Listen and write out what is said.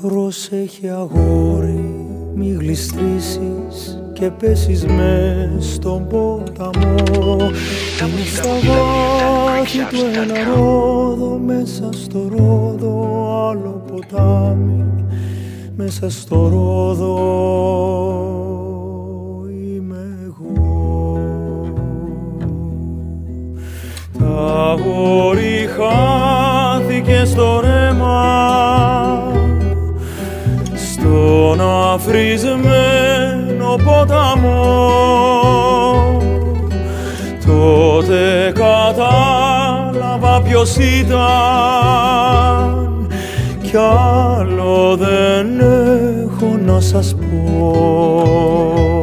Πρόσεχε αγόρι, μη γλιστρήσεις και πέσεις μες στον ποταμό. Είναι στα βάθη του ένα ρόδο, μέσα στο ρόδο άλλο ποτάμι. Μέσα στο ρόδο είμαι εγώ. Τα αγόρι χάθηκε στο ρέμα, στον αφρισμένο ποταμό. Τότε κατάλαβα ποιος ήταν κι άλλο δεν έχω να σας πω.